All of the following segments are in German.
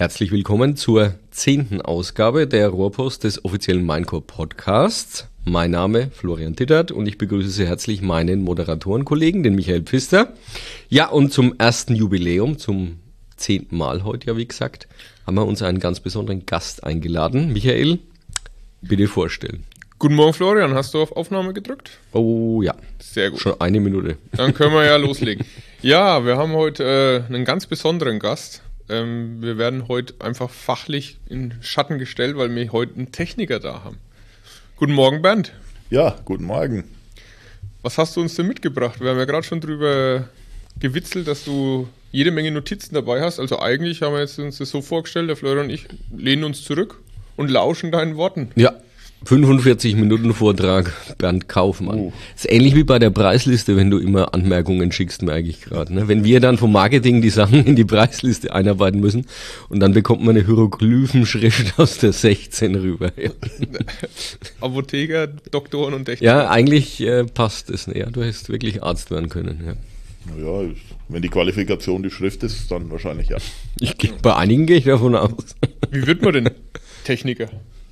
Herzlich willkommen zur 10. Ausgabe der Rohrpost des offiziellen Minecore Podcasts. Mein Name Florian Tittert und ich begrüße sehr herzlich meinen Moderatorenkollegen, den Michael Pfister. Ja, und zum ersten Jubiläum, zum 10. Mal heute, ja wie gesagt, haben wir uns einen ganz besonderen Gast eingeladen. Michael, bitte vorstellen. Guten Morgen Florian, hast du auf Aufnahme gedrückt? Oh ja, sehr gut. Schon eine Minute. Dann können wir ja loslegen. Ja, wir haben heute einen ganz besonderen Gast. Wir werden heute einfach fachlich in Schatten gestellt, weil wir heute einen Techniker da haben. Guten Morgen Bernd. Ja, guten Morgen. Was hast du uns denn mitgebracht? Wir haben ja gerade schon drüber gewitzelt, dass du jede Menge Notizen dabei hast. Also eigentlich haben wir jetzt uns das so vorgestellt, der Florian und ich lehnen uns zurück und lauschen deinen Worten. Ja. 45 Minuten Vortrag, Bernd Kaufmann. Ist ähnlich wie bei der Preisliste, wenn du immer Anmerkungen schickst, merke ich gerade. Ne? Wenn wir dann vom Marketing die Sachen in die Preisliste einarbeiten müssen und dann bekommt man eine Hieroglyphenschrift aus der 16 rüber. Ja. Apotheker, Doktoren und Techniker. Ja, eigentlich passt es. Ja, du hättest wirklich Arzt werden können. Ja. Naja, wenn die Qualifikation die Schrift ist, dann wahrscheinlich ja. Bei einigen gehe ich davon aus. Wie wird man denn Techniker?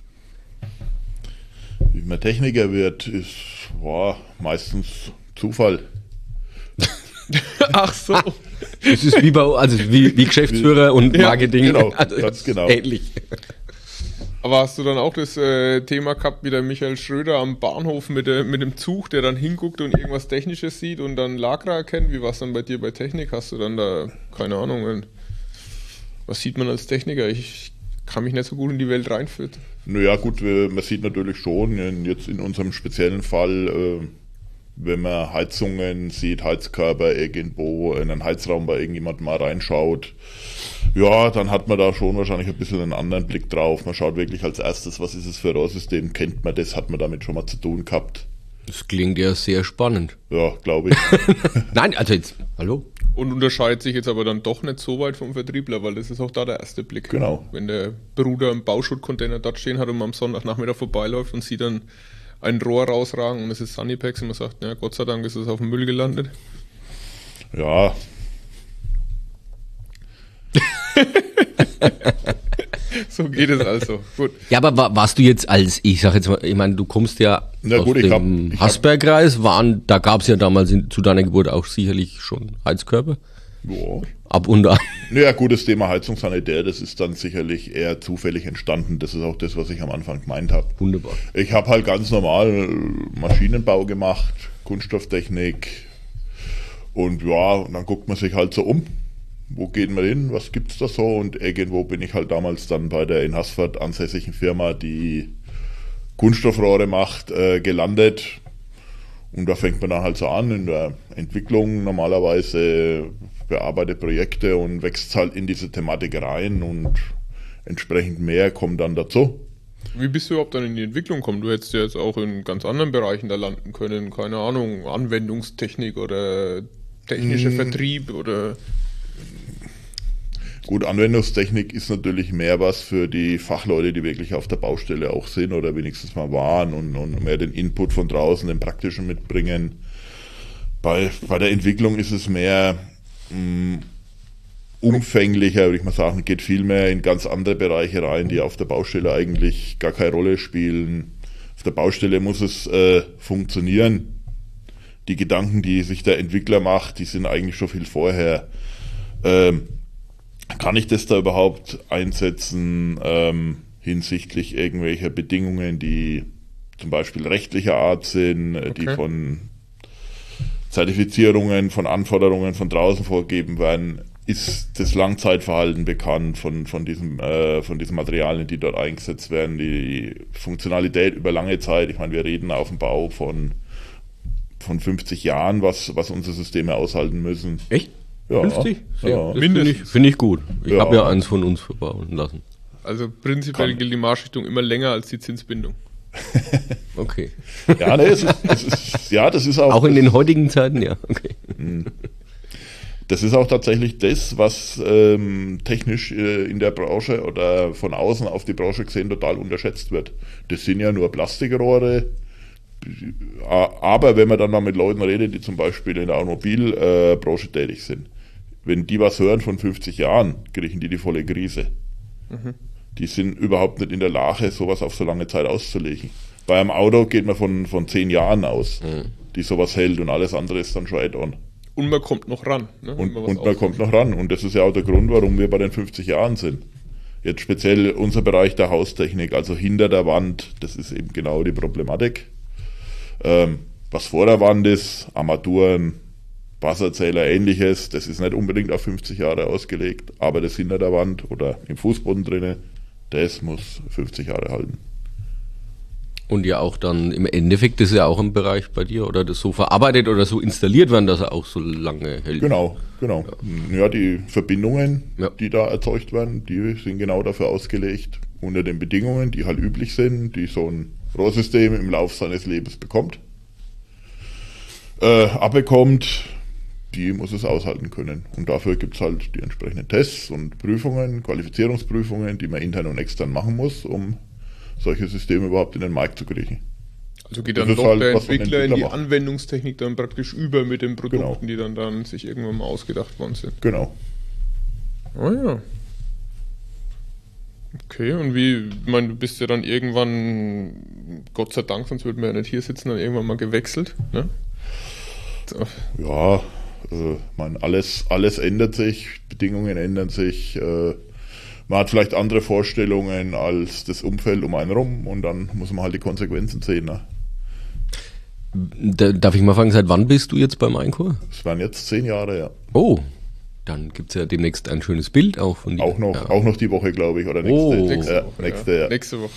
Wie man Techniker wird, ist meistens Zufall. Ach so. Das ist wie Geschäftsführer und Marketing. Ja, genau, also ganz genau. Ähnlich. Aber hast du dann auch das Thema gehabt wie der Michael Schröder am Bahnhof mit dem Zug, der dann hinguckt und irgendwas Technisches sieht und dann Lagra erkennt? Wie war es dann bei dir bei Technik? Hast du dann da, keine Ahnung, was sieht man als Techniker? Ich kann mich nicht so gut in die Welt reinführen. Naja gut, man sieht natürlich schon, jetzt in unserem speziellen Fall, wenn man Heizungen sieht, Heizkörper irgendwo in einen Heizraum bei irgendjemandem mal reinschaut, ja, dann hat man da schon wahrscheinlich ein bisschen einen anderen Blick drauf. Man schaut wirklich als erstes, was ist es für ein Rohrsystem, kennt man das, hat man damit schon mal zu tun gehabt. Das klingt ja sehr spannend. Ja, glaube ich. Nein, also jetzt, hallo? Und unterscheidet sich jetzt aber dann doch nicht so weit vom Vertriebler, weil das ist auch da der erste Blick. Genau. Wenn der Bruder im Bauschuttcontainer dort stehen hat und man am Sonntagnachmittag vorbeiläuft und sieht dann ein Rohr rausragen und es ist Sunnypacks und man sagt, ja, Gott sei Dank ist es auf dem Müll gelandet. Ja. So geht es also. Gut. Ja, aber warst du jetzt ich sag jetzt mal, ich meine, du kommst ja aus dem Hasbergkreis, da gab es ja damals zu deiner Geburt auch sicherlich schon Heizkörper. Ja. Ab und an. Naja, gut, das Thema Heizungssanitär, das ist dann sicherlich eher zufällig entstanden. Das ist auch das, was ich am Anfang gemeint habe. Wunderbar. Ich habe halt ganz normal Maschinenbau gemacht, Kunststofftechnik und ja, und dann guckt man sich halt so um. Wo geht man hin? Was gibt's da so? Und irgendwo bin ich halt damals dann bei der in Haßfurt ansässigen Firma, die Kunststoffrohre macht, gelandet. Und da fängt man dann halt so an in der Entwicklung normalerweise, bearbeitet Projekte und wächst halt in diese Thematik rein und entsprechend mehr kommt dann dazu. Wie bist du überhaupt dann in die Entwicklung gekommen? Du hättest ja jetzt auch in ganz anderen Bereichen da landen können, keine Ahnung, Anwendungstechnik oder technischer Vertrieb oder... Gut, Anwendungstechnik ist natürlich mehr was für die Fachleute, die wirklich auf der Baustelle auch sind oder wenigstens mal waren und mehr den Input von draußen, den praktischen mitbringen. Bei der Entwicklung ist es mehr umfänglicher, würde ich mal sagen, geht viel mehr in ganz andere Bereiche rein, die auf der Baustelle eigentlich gar keine Rolle spielen. Auf der Baustelle muss es funktionieren. Die Gedanken, die sich der Entwickler macht, die sind eigentlich schon viel vorher. Kann ich das da überhaupt einsetzen hinsichtlich irgendwelcher Bedingungen, die zum Beispiel rechtlicher Art sind, die von Zertifizierungen, von Anforderungen von draußen vorgegeben werden? Ist das Langzeitverhalten bekannt von diesen Materialien, die dort eingesetzt werden, die Funktionalität über lange Zeit? Ich meine, wir reden auf dem Bau von 50 Jahren, was unsere Systeme aushalten müssen. Echt? Ja, 50? ja. Finde ich gut. Ich habe ja eins von uns verbauen lassen. Also prinzipiell gilt die Marschrichtung immer länger als die Zinsbindung. Okay. Ja, nee, das ist auch... Auch in den heutigen Zeiten, ja. Okay. Das ist auch tatsächlich das, was technisch in der Branche oder von außen auf die Branche gesehen total unterschätzt wird. Das sind ja nur Plastikrohre, aber wenn man dann mal mit Leuten redet, die zum Beispiel in der Automobilbranche tätig sind, wenn die was hören von 50 Jahren, kriegen die volle Krise. Die sind überhaupt nicht in der Lage, sowas auf so lange Zeit auszulegen. Bei einem Auto geht man von 10 Jahren aus, die sowas hält, und alles andere ist dann schon Add-on. Und man kommt noch ran. Ne, und man kommt noch ran. Und das ist ja auch der Grund, warum wir bei den 50 Jahren sind. Jetzt speziell unser Bereich der Haustechnik, also hinter der Wand, das ist eben genau die Problematik. Was vor der Wand ist, Armaturen, Wasserzähler, ähnliches, das ist nicht unbedingt auf 50 Jahre ausgelegt, aber das hinter der Wand oder im Fußboden drinnen, das muss 50 Jahre halten. Und ja auch dann im Endeffekt, das ist ja auch ein Bereich bei dir, oder das so verarbeitet oder so installiert werden, dass er auch so lange hält. Genau. Ja, die Verbindungen, die da erzeugt werden, die sind genau dafür ausgelegt, unter den Bedingungen, die halt üblich sind, die so ein Rohrsystem im Laufe seines Lebens bekommt, abbekommt, die muss es aushalten können. Und dafür gibt es halt die entsprechenden Tests und Prüfungen, Qualifizierungsprüfungen, die man intern und extern machen muss, um solche Systeme überhaupt in den Markt zu kriegen. Also geht dann doch halt, der Entwickler in die Anwendungstechnik dann praktisch über mit den Produkten, die dann sich irgendwann mal ausgedacht worden sind. Genau. Oh ja. Okay, und wie, ich meine, du bist ja dann irgendwann, Gott sei Dank, sonst würden wir ja nicht hier sitzen, dann irgendwann mal gewechselt, ne? So. Ja, alles ändert sich, Bedingungen ändern sich, man hat vielleicht andere Vorstellungen als das Umfeld um einen rum, und dann muss man halt die Konsequenzen sehen. Ne? Darf ich mal fragen, seit wann bist du jetzt beim Einkur? Es waren jetzt 10 Jahre, ja. Oh, dann gibt es ja demnächst ein schönes Bild auch von dir. Auch noch die Woche, glaube ich, oder nächste Woche.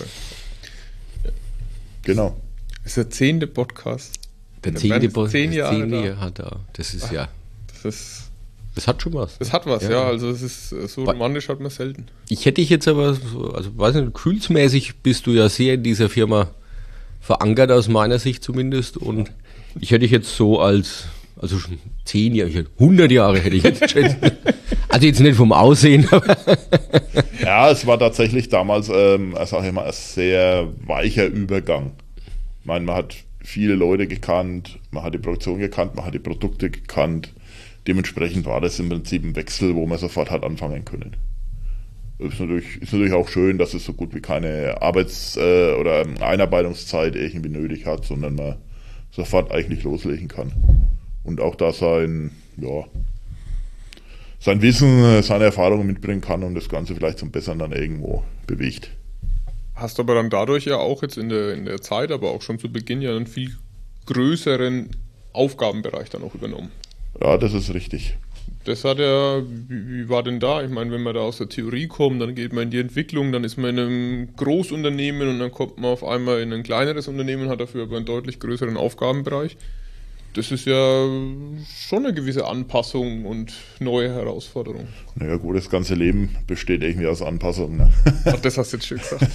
Genau. Das ist der 10. Podcast. Der 10. Podcast. 10 Jahre hat er. Das ist Das hat schon was. Das hat was, ja. Also es ist so romantisch hat man selten. Ich hätte dich jetzt aber, weiß nicht, gefühlsmäßig bist du ja sehr in dieser Firma verankert, aus meiner Sicht zumindest. Und ich hätte dich jetzt so also schon 10 Jahre, 100 Jahre hätte ich jetzt geschätzt. Also jetzt nicht vom Aussehen, aber. Ja, es war tatsächlich damals, sage ich mal, ein sehr weicher Übergang. Ich meine, man hat viele Leute gekannt, man hat die Produktion gekannt, man hat die Produkte gekannt. Dementsprechend war das im Prinzip ein Wechsel, wo man sofort hat anfangen können. Ist natürlich auch schön, dass es so gut wie keine oder Einarbeitungszeit irgendwie nötig hat, sondern man sofort eigentlich loslegen kann. Und auch da sein Wissen, seine Erfahrungen mitbringen kann und das Ganze vielleicht zum Besseren dann irgendwo bewegt. Hast aber dann dadurch ja auch jetzt in der Zeit, aber auch schon zu Beginn ja einen viel größeren Aufgabenbereich dann auch übernommen. Ja, das ist richtig. Das hat ja, wie war denn da? Ich meine, wenn man da aus der Theorie kommt, dann geht man in die Entwicklung, dann ist man in einem Großunternehmen und dann kommt man auf einmal in ein kleineres Unternehmen, hat dafür aber einen deutlich größeren Aufgabenbereich. Das ist ja schon eine gewisse Anpassung und neue Herausforderung. Naja gut, das ganze Leben besteht irgendwie aus Anpassungen. Ne? Ach, das hast du jetzt schön gesagt.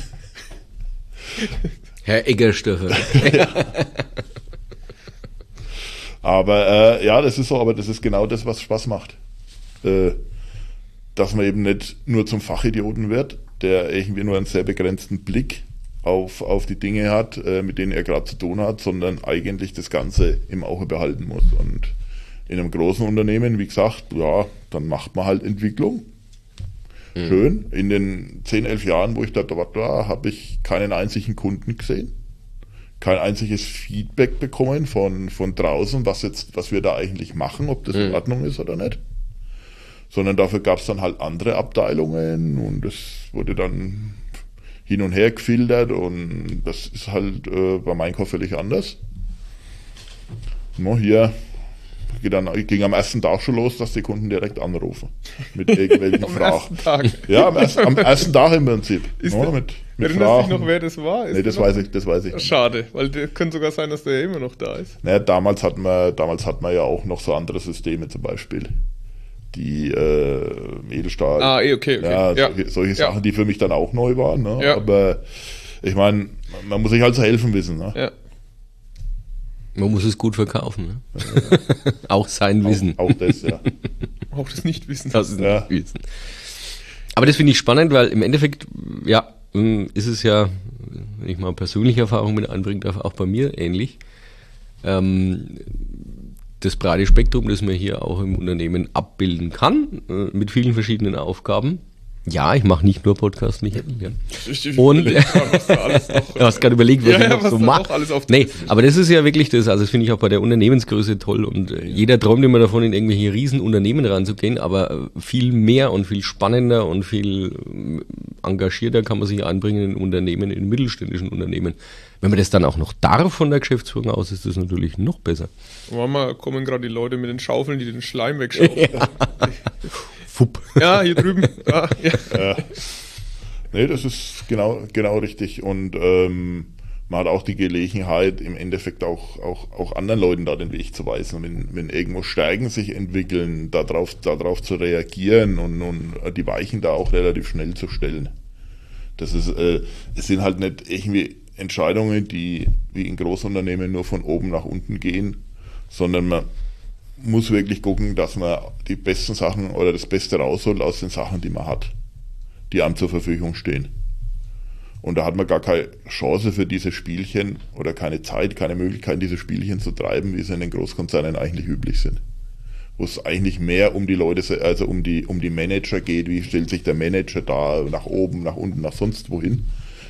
Herr Eggerstöffer. Aber das ist so, aber das ist genau das, was Spaß macht. Dass man eben nicht nur zum Fachidioten wird, der irgendwie nur einen sehr begrenzten Blick auf die Dinge hat, mit denen er gerade zu tun hat, sondern eigentlich das Ganze im Auge behalten muss. Und in einem großen Unternehmen, wie gesagt, ja, dann macht man halt Entwicklung. Schön. In den 10, 11 Jahren, wo ich da war, habe ich keinen einzigen Kunden gesehen. Kein einziges Feedback bekommen von draußen, was wir da eigentlich machen, ob das in Ordnung ist oder nicht. Sondern dafür gab es dann halt andere Abteilungen und es wurde dann hin und her gefiltert und das ist halt bei Mainkorb völlig anders. Hier ging am ersten Tag schon los, dass die Kunden direkt anrufen mit irgendwelchen Fragen. Ersten Tag? Ja, am ersten Tag im Prinzip. Erinnerst du dich noch, wer das war? Nee, das weiß ich nicht. Schade, weil das könnte sogar sein, dass der ja immer noch da ist. Naja, damals hat man ja auch noch so andere Systeme zum Beispiel. Die Edelstahl. Ah, okay. Ja, solche Sachen, die für mich dann auch neu waren. Ne? Ja. Aber ich meine, man muss sich halt zu helfen wissen. Ne? Ja. Man muss es gut verkaufen. Ne? Ja. Auch sein Wissen. Auch das, ja. Auch das Nichtwissen. Nicht-Wissen. Aber das finde ich spannend, weil im Endeffekt, ja, ist es ja, wenn ich mal persönliche Erfahrung mit einbringen darf, auch bei mir ähnlich. Das breite Spektrum, das man hier auch im Unternehmen abbilden kann, mit vielen verschiedenen Aufgaben, Ja, ich mache nicht nur Podcast, Michael. Ja. Ich Und überleg mal, was da alles noch, du hast gerade überlegt, was ich noch was so da mache. noch alles auf Nee, aber das ist ja wirklich das, also das finde ich auch bei der Unternehmensgröße toll und jeder träumt immer davon, in irgendwelche Riesenunternehmen ranzugehen, aber viel mehr und viel spannender und viel engagierter kann man sich einbringen in Unternehmen, in mittelständischen Unternehmen. Wenn man das dann auch noch darf von der Geschäftsführung aus, ist das natürlich noch besser. Manchmal kommen gerade die Leute mit den Schaufeln, die den Schleim wegschaufeln. Fupp. Ja, hier drüben. Ja. Nee, das ist genau richtig. Und man hat auch die Gelegenheit, im Endeffekt auch anderen Leuten da den Weg zu weisen. Wenn irgendwo Stärken sich entwickeln, darauf zu reagieren und die Weichen da auch relativ schnell zu stellen. Das ist, es sind halt nicht irgendwie Entscheidungen, die wie in Großunternehmen nur von oben nach unten gehen, sondern man muss wirklich gucken, dass man die besten Sachen oder das Beste rausholt aus den Sachen, die man hat, die einem zur Verfügung stehen. Und da hat man gar keine Chance für diese Spielchen oder keine Zeit, keine Möglichkeit, diese Spielchen zu treiben, wie sie in den Großkonzernen eigentlich üblich sind. Wo es eigentlich mehr um die Leute, also um die Manager geht, wie stellt sich der Manager da nach oben, nach unten, nach sonst wohin.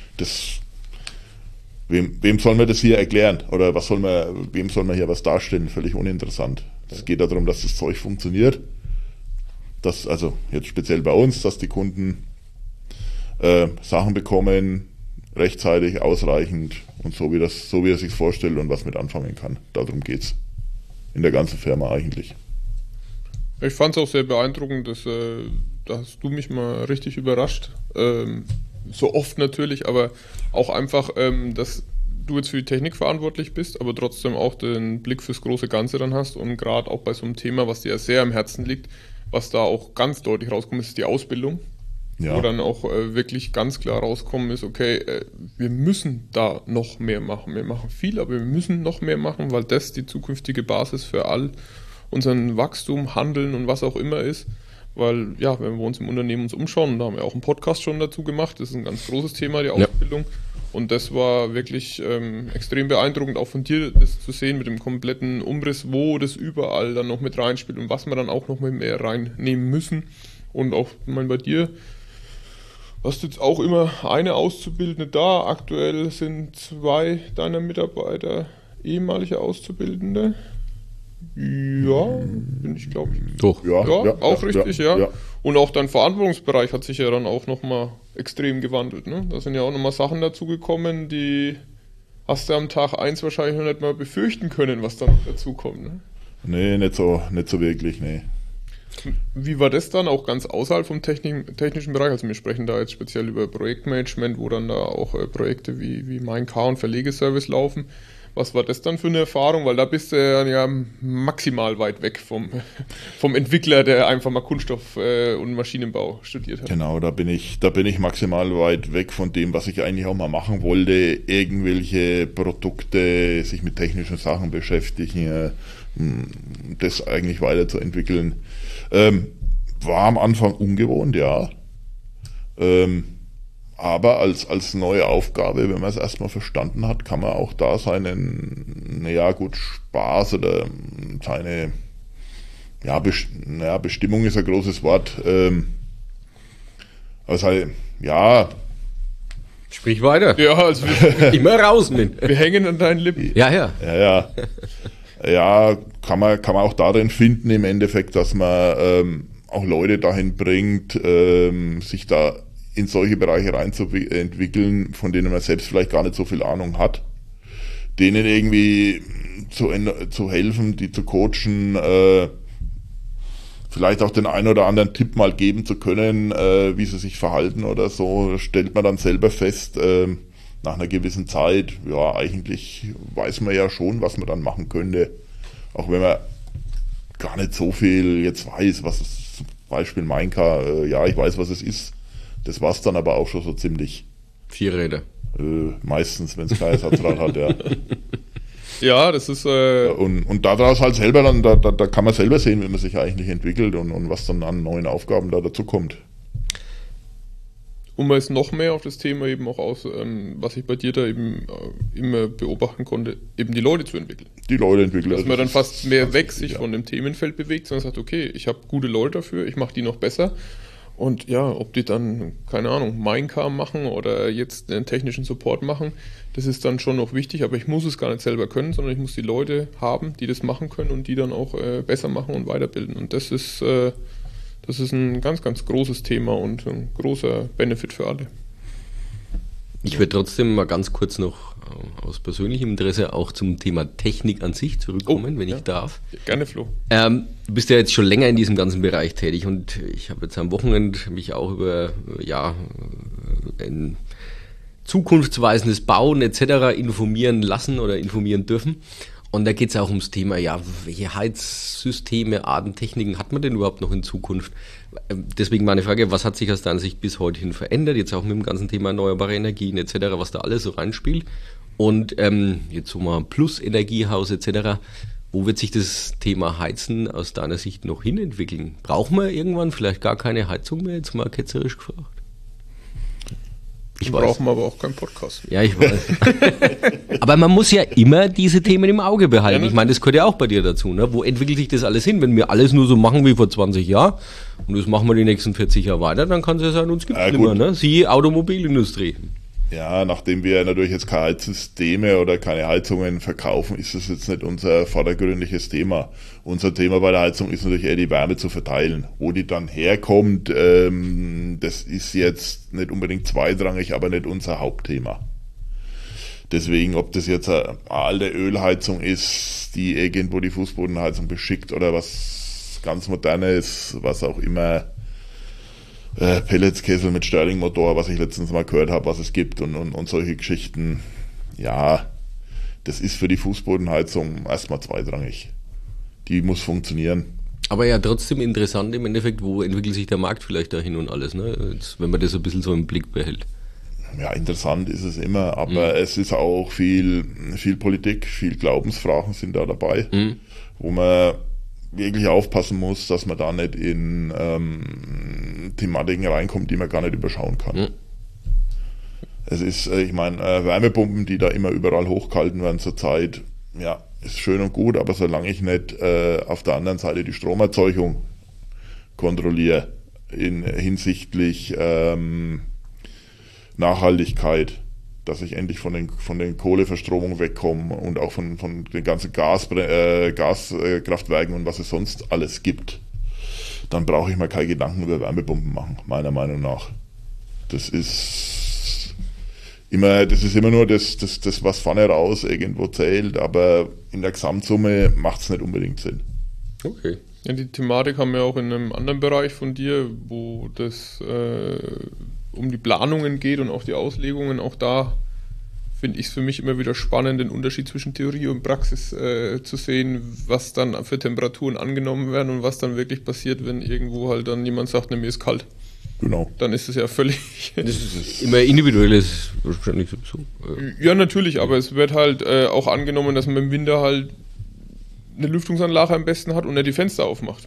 Wem soll man das hier erklären? Oder wem soll man hier was darstellen? Völlig uninteressant. Es geht darum, dass das Zeug funktioniert. Also jetzt speziell bei uns, dass die Kunden Sachen bekommen, rechtzeitig, ausreichend und so wie er sich vorstellt und was mit anfangen kann. Darum geht's in der ganzen Firma eigentlich. Ich fand es auch sehr beeindruckend, da hast du mich mal richtig überrascht. So oft natürlich, aber auch einfach, dass du jetzt für die Technik verantwortlich bist, aber trotzdem auch den Blick fürs große Ganze dann hast und gerade auch bei so einem Thema, was dir ja sehr am Herzen liegt, was da auch ganz deutlich rauskommt, ist die Ausbildung. Ja. Wo dann auch wirklich ganz klar rauskommen ist, okay, wir müssen da noch mehr machen. Wir machen viel, aber wir müssen noch mehr machen, weil das die zukünftige Basis für all unseren Wachstum, Handeln und was auch immer ist. Weil, ja, wenn wir uns im Unternehmen umschauen, und da haben wir auch einen Podcast schon dazu gemacht, das ist ein ganz großes Thema, die Ausbildung. Ja. Und das war wirklich extrem beeindruckend, auch von dir das zu sehen mit dem kompletten Umriss, wo das überall dann noch mit reinspielt und was wir dann auch noch mit mehr reinnehmen müssen. Und auch, ich meine, bei dir hast du jetzt auch immer eine Auszubildende da. Aktuell sind 2 deiner Mitarbeiter ehemalige Auszubildende. Ja, bin ich, glaube ich. Doch. Ja, auch richtig, ja. Und auch dein Verantwortungsbereich hat sich ja dann auch nochmal extrem gewandelt. Ne? Da sind ja auch nochmal Sachen dazugekommen, die hast du am Tag 1 wahrscheinlich noch nicht mal befürchten können, was dann dazukommt. Ne? Nee, nicht so wirklich, nee. Wie war das dann auch ganz außerhalb vom technischen Bereich? Also wir sprechen da jetzt speziell über Projektmanagement, wo dann da auch Projekte wie MeinK und Verlegeservice laufen. Was war das dann für eine Erfahrung? Weil da bist du ja maximal weit weg vom Entwickler, der einfach mal Kunststoff und Maschinenbau studiert hat. Genau, da bin ich maximal weit weg von dem, was ich eigentlich auch mal machen wollte. Irgendwelche Produkte, sich mit technischen Sachen beschäftigen, das eigentlich weiterzuentwickeln. War am Anfang ungewohnt, ja. Aber als neue Aufgabe, wenn man es erstmal verstanden hat, kann man auch da seinen, Spaß oder seine, Bestimmung ist ein großes Wort. Sprich weiter. Ja, also immer raus mit. Wir hängen an deinen Lippen. Ja. Ja, kann man auch darin finden, im Endeffekt, dass man auch Leute dahin bringt, sich da in solche Bereiche reinzuentwickeln, von denen man selbst vielleicht gar nicht so viel Ahnung hat. Denen irgendwie zu helfen, die zu coachen, vielleicht auch den einen oder anderen Tipp mal geben zu können, wie sie sich verhalten oder so, stellt man dann selber fest, nach einer gewissen Zeit, ja, eigentlich weiß man ja schon, was man dann machen könnte. Auch wenn man gar nicht so viel jetzt weiß, was es zum Beispiel MeinK, ich weiß, was es ist. Das war's dann aber auch schon so ziemlich. 4 Räder. Meistens, wenn es kein Ersatzrad hat, ja. Ja, das ist... Und daraus halt selber dann, da kann man selber sehen, wie man sich eigentlich entwickelt und was dann an neuen Aufgaben da dazu kommt. Und man ist noch mehr auf das Thema eben auch aus, was ich bei dir da eben immer beobachten konnte, eben die Leute zu entwickeln. Die Leute entwickeln. Dass man dann fast mehr weg sich von dem Themenfeld bewegt, sondern sagt, okay, ich habe gute Leute dafür, ich mache die noch besser. Und ja, ob die dann, keine Ahnung, Minecar machen oder jetzt den technischen Support machen, das ist dann schon noch wichtig, aber ich muss es gar nicht selber können, sondern ich muss die Leute haben, die das machen können und die dann auch besser machen und weiterbilden. Und das ist ein ganz, ganz großes Thema und ein großer Benefit für alle. Ich werde trotzdem mal ganz kurz noch aus persönlichem Interesse auch zum Thema Technik an sich zurückkommen, wenn ich darf. Gerne, Flo. Du bist ja jetzt schon länger in diesem ganzen Bereich tätig und ich habe jetzt am Wochenende mich auch über ein zukunftsweisendes Bauen etc. informieren lassen oder informieren dürfen. Und da geht es auch ums Thema, welche Heizsysteme, Arten, Techniken hat man denn überhaupt noch in Zukunft? Deswegen meine Frage, was hat sich aus deiner Sicht bis heute hin verändert? Jetzt auch mit dem ganzen Thema erneuerbare Energien etc., was da alles so reinspielt. Und jetzt so mal Plus-Energiehaus etc., wo wird sich das Thema Heizen aus deiner Sicht noch hinentwickeln? Brauchen wir irgendwann vielleicht gar keine Heizung mehr, jetzt mal ketzerisch gefragt? Wir brauchen aber auch keinen Podcast mehr. Ja, ich weiß. Aber man muss ja immer diese Themen im Auge behalten. Ich meine, das gehört ja auch bei dir dazu. Ne? Wo entwickelt sich das alles hin? Wenn wir alles nur so machen wie vor 20 Jahren und das machen wir die nächsten 40 Jahre weiter, dann kann es ja sein, uns gibt es nicht mehr. Ne? Siehe Automobilindustrie. Ja, nachdem wir natürlich jetzt keine Heizsysteme oder keine Heizungen verkaufen, ist das jetzt nicht unser vordergründiges Thema. Unser Thema bei der Heizung ist natürlich eher die Wärme zu verteilen. Wo die dann herkommt, das ist jetzt nicht unbedingt zweitrangig, aber nicht unser Hauptthema. Deswegen, ob das jetzt eine alte Ölheizung ist, die irgendwo die Fußbodenheizung beschickt oder was ganz Modernes, was auch immer, Pelletskessel mit Stirling-Motor, was ich letztens mal gehört habe, was es gibt und solche Geschichten. Ja, das ist für die Fußbodenheizung erstmal zweitrangig. Die muss funktionieren. Aber ja, trotzdem interessant im Endeffekt, wo entwickelt sich der Markt vielleicht dahin und alles, ne? Jetzt, wenn man das ein bisschen so im Blick behält. Ja, interessant ist es immer, aber es ist auch viel Politik, viel Glaubensfragen sind da dabei, wo man wirklich aufpassen muss, dass man da nicht in Thematiken reinkommt, die man gar nicht überschauen kann. Es ist, ich meine, Wärmepumpen, die da immer überall hochgehalten werden zurzeit, ja, ist schön und gut, aber solange ich nicht auf der anderen Seite die Stromerzeugung kontrolliere hinsichtlich Nachhaltigkeit, dass ich endlich von den Kohleverstromungen wegkomme und auch von den ganzen Gaskraftwerken und was es sonst alles gibt, dann brauche ich mir keine Gedanken über Wärmepumpen machen, meiner Meinung nach. Das ist immer nur das, was vorne raus irgendwo zählt, aber in der Gesamtsumme macht es nicht unbedingt Sinn. Okay. Ja, die Thematik haben wir auch in einem anderen Bereich von dir, wo das um die Planungen geht und auch die Auslegungen. Auch da finde ich es für mich immer wieder spannend, den Unterschied zwischen Theorie und Praxis zu sehen, was dann für Temperaturen angenommen werden und was dann wirklich passiert, wenn irgendwo halt dann jemand sagt, ne, mir ist kalt. Genau. Dann ist es ja völlig... Das ist immer individuelles wahrscheinlich so. Ja, natürlich, aber es wird halt auch angenommen, dass man im Winter halt eine Lüftungsanlage am besten hat und er die Fenster aufmacht.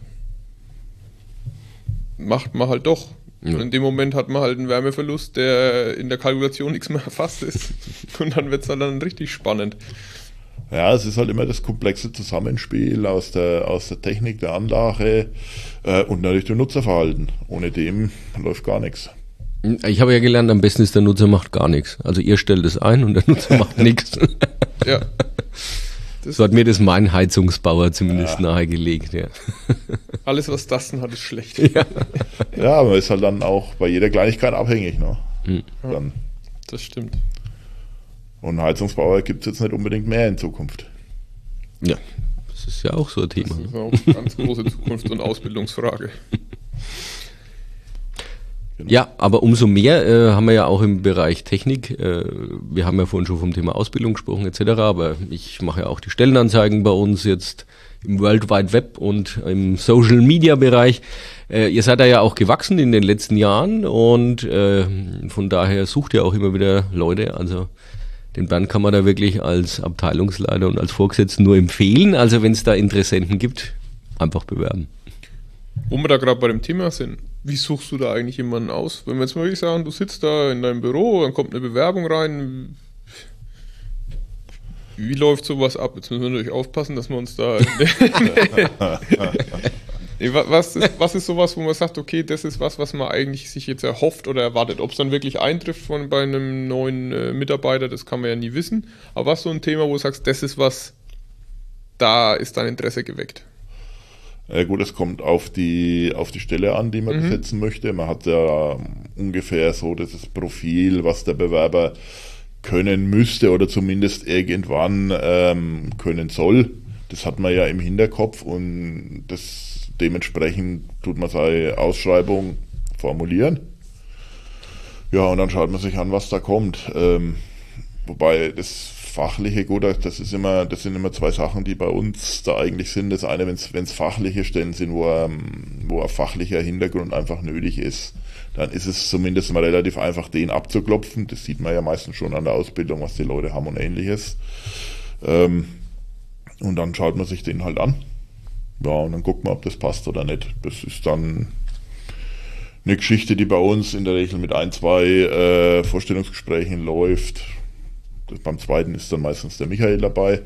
Macht man halt doch. Ja. In dem Moment hat man halt einen Wärmeverlust, der in der Kalkulation nichts mehr erfasst ist. Und dann wird es halt dann richtig spannend. Ja, es ist halt immer das komplexe Zusammenspiel aus der Technik, der Anlage und natürlich dem Nutzerverhalten. Ohne dem läuft gar nichts. Ich habe ja gelernt, am besten ist, der Nutzer macht gar nichts. Also ihr stellt es ein und der Nutzer macht nichts. Ja. So hat mir das mein Heizungsbauer zumindest nahegelegt. Ja. Alles, was Tasten hat, ist schlecht. Ja, man ist halt dann auch bei jeder Kleinigkeit abhängig. Ne? Dann. Das stimmt. Und Heizungsbauer gibt es jetzt nicht unbedingt mehr in Zukunft. Ja, das ist ja auch so ein Thema. Das ist auch eine ganz große Zukunfts- und Ausbildungsfrage. Genau. Ja, aber umso mehr haben wir ja auch im Bereich Technik, wir haben ja vorhin schon vom Thema Ausbildung gesprochen etc., aber ich mache ja auch die Stellenanzeigen bei uns jetzt im World Wide Web und im Social Media Bereich. Ihr seid da ja auch gewachsen in den letzten Jahren und von daher sucht ihr auch immer wieder Leute, also den Bernd kann man da wirklich als Abteilungsleiter und als Vorgesetzten nur empfehlen, also wenn es da Interessenten gibt, einfach bewerben. Wo wir da gerade bei dem Thema sind, wie suchst du da eigentlich jemanden aus? Wenn wir jetzt mal wirklich sagen, du sitzt da in deinem Büro, dann kommt eine Bewerbung rein. Wie läuft sowas ab? Jetzt müssen wir natürlich aufpassen, dass wir uns da... Was ist sowas, wo man sagt, okay, das ist was man eigentlich sich jetzt erhofft oder erwartet? Ob es dann wirklich eintrifft bei einem neuen Mitarbeiter, das kann man ja nie wissen. Aber was so ein Thema, wo du sagst, das ist was, da ist dein Interesse geweckt? Gut, es kommt auf die Stelle an, die man besetzen möchte. Man hat ja ungefähr so das Profil, was der Bewerber können müsste oder zumindest irgendwann können soll. Das hat man ja im Hinterkopf und dementsprechend tut man seine Ausschreibung formulieren. Ja, und dann schaut man sich an, was da kommt. Wobei das Fachliche, gut, das sind immer zwei Sachen, die bei uns da eigentlich sind. Das eine, wenn es fachliche Stellen sind, wo ein fachlicher Hintergrund einfach nötig ist, dann ist es zumindest mal relativ einfach, den abzuklopfen. Das sieht man ja meistens schon an der Ausbildung, was die Leute haben und ähnliches. Und dann schaut man sich den halt an. Ja, und dann guckt man, ob das passt oder nicht. Das ist dann eine Geschichte, die bei uns in der Regel mit 1-2 Vorstellungsgesprächen läuft. Beim zweiten ist dann meistens der Michael dabei,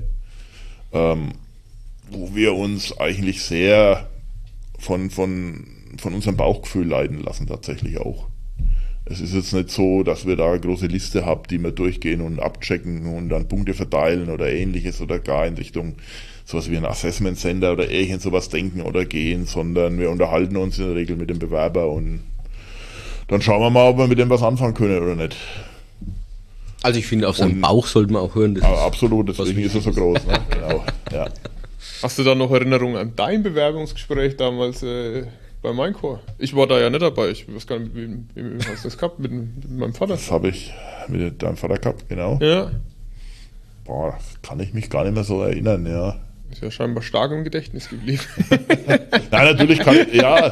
wo wir uns eigentlich sehr von unserem Bauchgefühl leiten lassen, tatsächlich auch. Es ist jetzt nicht so, dass wir da eine große Liste haben, die wir durchgehen und abchecken und dann Punkte verteilen oder ähnliches oder gar in Richtung sowas wie ein Assessment Center oder irgend sowas denken oder gehen, sondern wir unterhalten uns in der Regel mit dem Bewerber und dann schauen wir mal, ob wir mit dem was anfangen können oder nicht. Also ich finde, auf seinen Bauch sollte man auch hören. Das absolut, deswegen ist er so groß. Ne? Genau, ja. Hast du da noch Erinnerungen an dein Bewerbungsgespräch damals bei Minecore? Ich war da ja nicht dabei. Ich weiß gar nicht, wie hast du das gehabt? Mit meinem Vater? Das habe ich mit deinem Vater gehabt, genau. Ja. Boah, kann ich mich gar nicht mehr so erinnern, ja. Ist ja scheinbar stark im Gedächtnis geblieben. Nein, natürlich kann ich, ja.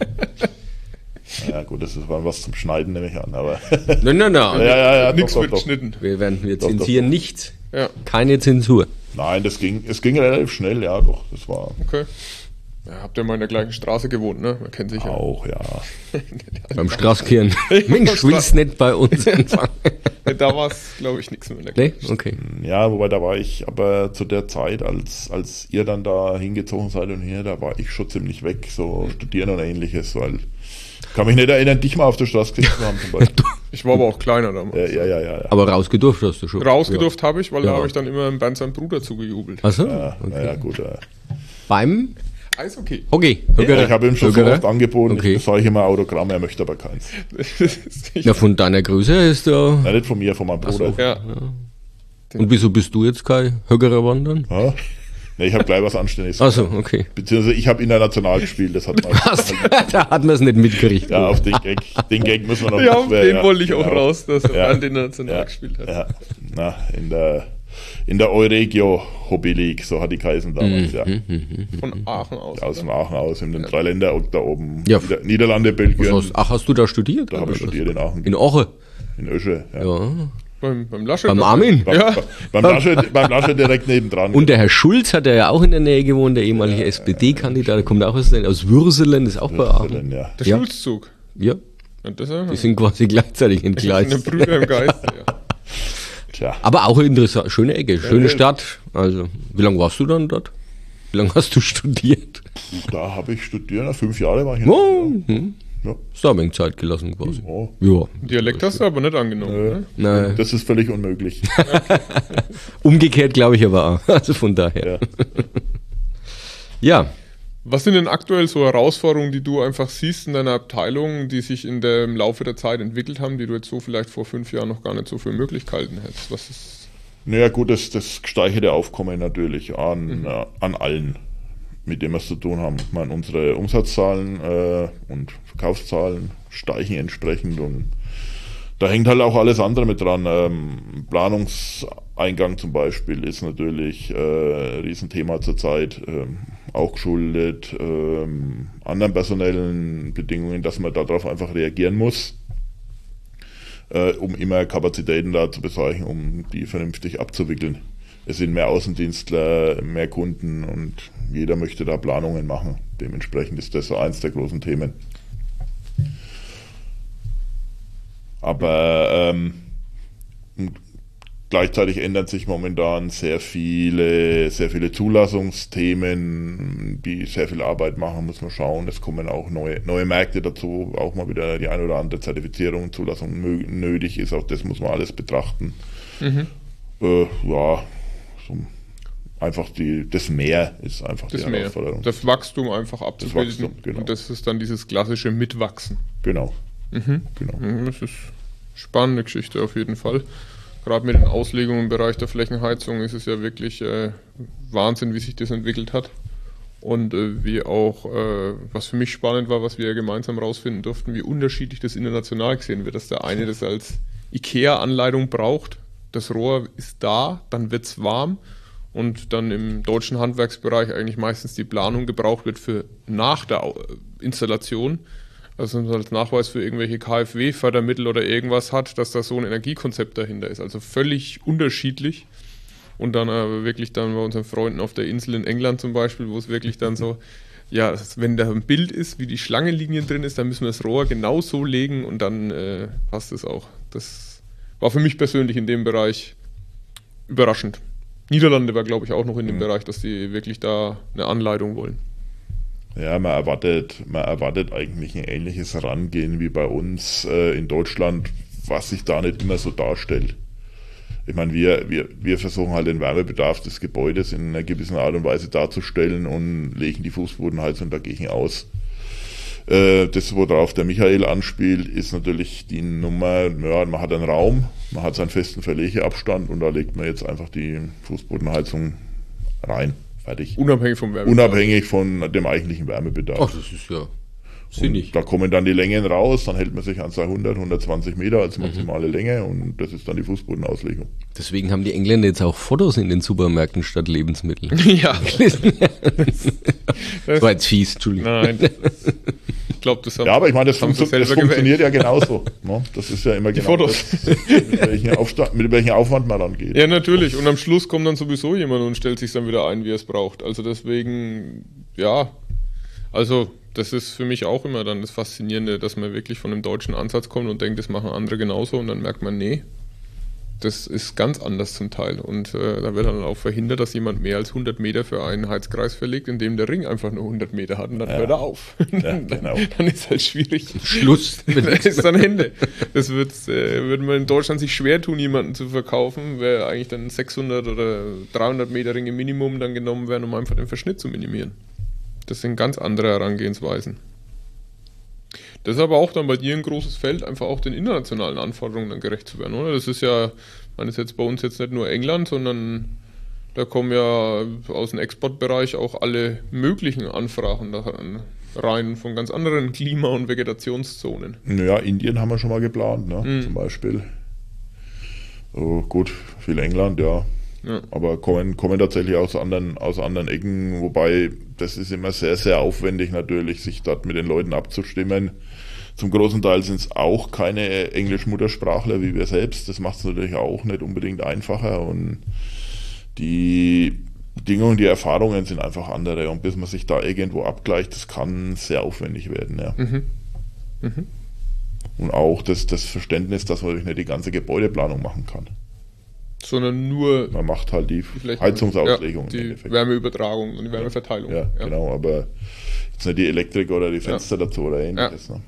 Ja gut, das war was zum Schneiden, nehme ich an, aber... Nein. Ja, nichts wird geschnitten. Wir zensieren nichts. Ja. Keine Zensur. Nein, es ging relativ schnell, ja doch, das war... Okay. Ja, habt ihr mal in der gleichen Straße gewohnt, ne? Man kennt sich ja. Auch, ja. Beim Straßkehren. Mensch, willst nicht bei uns anfangen? Da war es, glaube ich, nichts mehr in der Nee? Okay. Ja, wobei da war ich aber zu der Zeit, als ihr dann da hingezogen seid und hier, da war ich schon ziemlich weg, so studieren und ähnliches, weil ich kann mich nicht erinnern, dich mal auf der Straße gesehen zu haben zum Beispiel. Ich war aber auch kleiner damals. Ja. Aber rausgedurft hast du schon. Rausgedurft habe ich, weil da habe ich dann immer Bernd seinem Bruder zugejubelt. Ach so? Ja, Okay. ja gut. Beim? Eishockey. Okay. Ja, ich habe ihm schon so oft angeboten, Okay. ich sage immer Autogramm, er möchte aber keins. Ja, von deiner Größe ist ja... Nein, nicht von mir, von meinem Bruder. Ja. Und wieso bist du jetzt kein Högerer wandern? Ja? Nee, ich habe gleich was Anständiges Ach so, okay. Beziehungsweise ich habe international gespielt, das hat man... Da hat man es nicht mitgekriegt. Ja, auf den Gag müssen wir noch... Ja, auf den wollte ich auch genau. raus, dass er Ja. Bernd international gespielt hat. Ja, na, in der Euregio Hobby League, so hat die geheißen damals, ja. Von Aachen aus. Aus dem Aachen aus, in den drei Länder da oben. Ja. Niederlande, Belgien. Hast du da studiert? Da habe ich studiert in Aachen. In Oche? In Ösche, ja. Ja. Beim Laschet. Beim Armin? Beim Laschet direkt nebendran. Und der Herr Schulz hat ja auch in der Nähe gewohnt, der ehemalige SPD-Kandidat, der kommt auch aus Würselen, ist auch bei Aachen. Ja. Der Ja. Schulzzug. Ja, Ja, das die sind quasi gleichzeitig eine entgleist. Brüder im Geist. Ja. Tja. Aber auch eine interessante, schöne Ecke, schöne Stadt. Also, wie lange warst du dann dort? Wie lange hast du studiert? Da habe ich studiert, 5 Jahre war ich Oh, Ja. ist da ein wenig Zeit gelassen quasi. Oh. Ja, Dialekt hast du aber nicht angenommen. Ne? nein. Das ist völlig unmöglich. Umgekehrt glaube ich aber auch. Also von daher. Ja. Ja, Was sind denn aktuell so Herausforderungen, die du einfach siehst in deiner Abteilung, die sich im Laufe der Zeit entwickelt haben, die du jetzt so vielleicht vor 5 Jahren noch gar nicht so für möglich gehalten hättest? Was ist... Naja gut, das gesteigerte Aufkommen natürlich an allen, mit dem wir es zu tun haben. Ich meine, unsere Umsatzzahlen und Verkaufszahlen steigen entsprechend und da hängt halt auch alles andere mit dran. Planungseingang zum Beispiel ist natürlich ein Riesenthema zurzeit, auch geschuldet anderen personellen Bedingungen, dass man darauf einfach reagieren muss, um immer Kapazitäten da zu besorgen, um die vernünftig abzuwickeln. Es sind mehr Außendienstler, mehr Kunden und jeder möchte da Planungen machen. Dementsprechend ist das so eins der großen Themen. Aber gleichzeitig ändern sich momentan sehr viele Zulassungsthemen, die sehr viel Arbeit machen, muss man schauen. Es kommen auch neue Märkte dazu, auch mal wieder die ein oder andere Zertifizierung, Zulassung nötig ist. Auch das muss man alles betrachten. Einfach das Mehr ist einfach das die Herausforderung. Das Wachstum einfach abzubilden. Das Wachstum, genau. Und das ist dann dieses klassische Mitwachsen. Genau. Das ist spannende Geschichte auf jeden Fall. Gerade mit den Auslegungen im Bereich der Flächenheizung ist es ja wirklich Wahnsinn, wie sich das entwickelt hat. Und wie auch, was für mich spannend war, was wir ja gemeinsam rausfinden durften, wie unterschiedlich das international gesehen wird. Dass der eine das als IKEA-Anleitung braucht, das Rohr ist da, dann wird es warm. Und dann im deutschen Handwerksbereich eigentlich meistens die Planung gebraucht wird für nach der Installation. Also als Nachweis für irgendwelche KfW-Fördermittel oder irgendwas hat, dass da so ein Energiekonzept dahinter ist. Also völlig unterschiedlich. Und dann wirklich dann bei unseren Freunden auf der Insel in England zum Beispiel, wo es wirklich dann so, ja, wenn da ein Bild ist, wie die Schlangenlinien drin ist, dann müssen wir das Rohr genau so legen und dann passt es auch. Das war für mich persönlich in dem Bereich überraschend. Niederlande war, glaube ich, auch noch in dem Bereich, dass die wirklich da eine Anleitung wollen. Ja, man erwartet eigentlich ein ähnliches Herangehen wie bei uns in Deutschland, was sich da nicht immer so darstellt. Ich meine, wir versuchen halt den Wärmebedarf des Gebäudes in einer gewissen Art und Weise darzustellen und legen die Fußbodenheizung dagegen aus. Das, worauf der Michael anspielt, ist natürlich die Nummer, ja, man hat einen Raum, man hat seinen festen Verlegeabstand und da legt man jetzt einfach die Fußbodenheizung rein. Fertig. Unabhängig vom Wärmebedarf. Unabhängig von dem eigentlichen Wärmebedarf. Ach, das ist ja sinnig. Da kommen dann die Längen raus, dann hält man sich an 200, 120 Meter als maximale Länge und das ist dann die Fußbodenauslegung. Deswegen haben die Engländer jetzt auch Fotos in den Supermärkten statt Lebensmittel. Ja. Das war jetzt fies, Entschuldigung. Nein. Ich glaube, das haben ja, aber ich meine, das funktioniert gewählt. ja genauso. Ne? Das ist ja immer Die genau Fotos. das, mit welchem Aufwand man dann geht. Ja, natürlich. Und am Schluss kommt dann sowieso jemand und stellt sich dann wieder ein, wie er es braucht. Also deswegen, ja, also das ist für mich auch immer dann das Faszinierende, dass man wirklich von einem deutschen Ansatz kommt und denkt, das machen andere genauso und dann merkt man, nee, das ist ganz anders zum Teil. Und da wird dann auch verhindert, dass jemand mehr als 100 Meter für einen Heizkreis verlegt, indem der Ring einfach nur 100 Meter hat und dann hört er auf. Ja, genau. Dann ist halt schwierig. Schluss. Da ist dann Ende. Das würde man in Deutschland sich schwer tun, jemanden zu verkaufen, wäre eigentlich dann 600 oder 300 Meter Ringe Minimum dann genommen werden, um einfach den Verschnitt zu minimieren. Das sind ganz andere Herangehensweisen. Das ist aber auch dann bei dir ein großes Feld, einfach auch den internationalen Anforderungen dann gerecht zu werden, oder? Das ist ja, man ist jetzt bei uns jetzt nicht nur England, sondern da kommen ja aus dem Exportbereich auch alle möglichen Anfragen da rein von ganz anderen Klima- und Vegetationszonen. Naja, Indien haben wir schon mal geplant, ne? Zum Beispiel. So, gut, viel England, ja. Aber kommen tatsächlich aus anderen Ecken, wobei das ist immer sehr, sehr aufwendig natürlich, sich dort mit den Leuten abzustimmen. Zum großen Teil sind es auch keine Englisch-Muttersprachler wie wir selbst. Das macht es natürlich auch nicht unbedingt einfacher und die Bedingungen, die Erfahrungen sind einfach andere und bis man sich da irgendwo abgleicht, das kann sehr aufwendig werden. Ja. Und auch das Verständnis, dass man nicht die ganze Gebäudeplanung machen kann. Sondern nur... Man macht halt die Heizungsauslegung. Ja, die Wärmeübertragung und die Wärmeverteilung. Ja, genau, aber jetzt nicht die Elektrik oder die Fenster dazu oder ähnliches. Ja.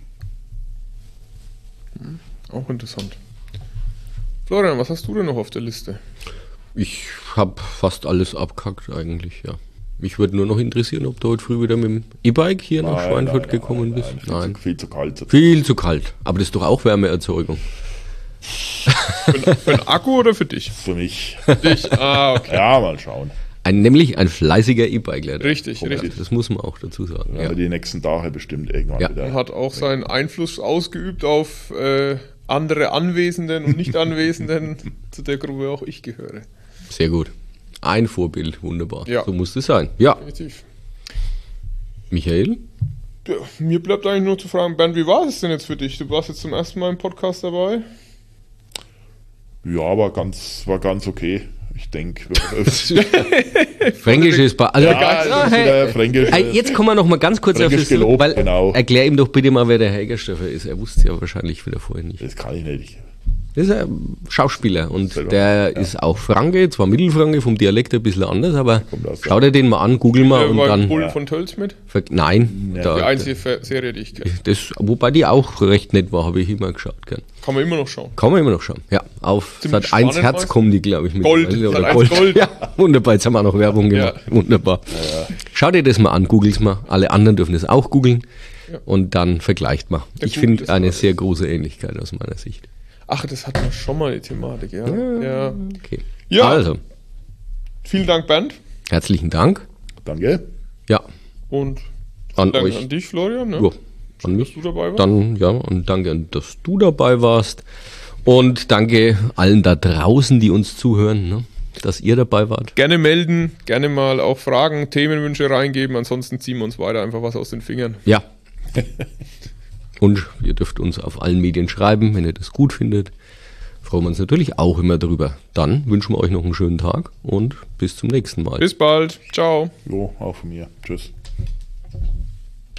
Ne? Auch interessant. Florian, was hast du denn noch auf der Liste? Ich habe fast alles abkackt eigentlich, ja. Mich würde nur noch interessieren, ob du heute früh wieder mit dem E-Bike hier nach Schweinfurt gekommen bist. Nein. Viel zu kalt. Viel zu kalt. Aber das ist doch auch Wärmeerzeugung. Für einen Akku oder für dich? Für mich. Für dich? Ah, okay. Ja, mal schauen. Nämlich ein fleißiger E-Bikler. Richtig. Das muss man auch dazu sagen. Ja. Die nächsten Tage bestimmt irgendwann wieder. Er hat auch seinen Einfluss ausgeübt auf andere Anwesenden und Nicht-Anwesenden, zu der Gruppe auch ich gehöre. Sehr gut. Ein Vorbild, wunderbar. Ja. So muss es sein. Ja. Definitiv. Michael? Ja, mir bleibt eigentlich nur zu fragen, Bernd, wie war es denn jetzt für dich? Du warst jetzt zum ersten Mal im Podcast dabei. Ja, war ganz okay. Ich denke, Fränkisch ist bei Fränkisch. Jetzt kommen wir noch mal ganz kurz auf das, gelobt, weil genau. Erklär ihm doch bitte mal, wer der Helgerstoffer ist. Er wusste ja wahrscheinlich wieder vorher nicht. Das kann ich nicht. Das ist ein Schauspieler und Selber, der ist auch Franke, zwar Mittelfranke, vom Dialekt ein bisschen anders, aber Kommt aus- schau dir den mal an, google mal und War dann... Bull von Tölz mit? Nein, Ja. da, Die einzige Serie, die ich kenne. das, wobei die auch recht nett war, habe ich immer geschaut. Gell. Kann man immer noch schauen. Kann man immer noch schauen. Ja, auf Ziemlich Sat 1 spannend Herz meist. kommen die, glaube ich, mit. Gold, Oder Sat.1 Gold. Gold. Ja, wunderbar, jetzt haben wir auch noch Werbung gemacht. Ja. Wunderbar. Schau dir das mal an, googles mal. Alle anderen dürfen das auch googeln. Und dann vergleicht mal. Der Ich googelt finde das eine mal. sehr große Ähnlichkeit aus meiner Sicht. Ach, das hatten wir schon mal, die Thematik, ja. Okay. Ja. Also, Vielen Dank, Bernd. herzlichen Dank. Danke. Ja, Und an danke euch. an dich, Florian. Ne? Ja, an mich. dass du dabei warst. Dann, ja, und danke, dass du dabei warst. Und danke allen da draußen, die uns zuhören, ne, dass ihr dabei wart. Gerne melden, gerne mal auch Fragen, Themenwünsche reingeben. Ansonsten ziehen wir uns weiter einfach was aus den Fingern. Ja. Und ihr dürft uns auf allen Medien schreiben, wenn ihr das gut findet. Freuen wir uns natürlich auch immer drüber. Dann wünschen wir euch noch einen schönen Tag und bis zum nächsten Mal. Bis bald. Ciao. Jo, auch von mir. Tschüss.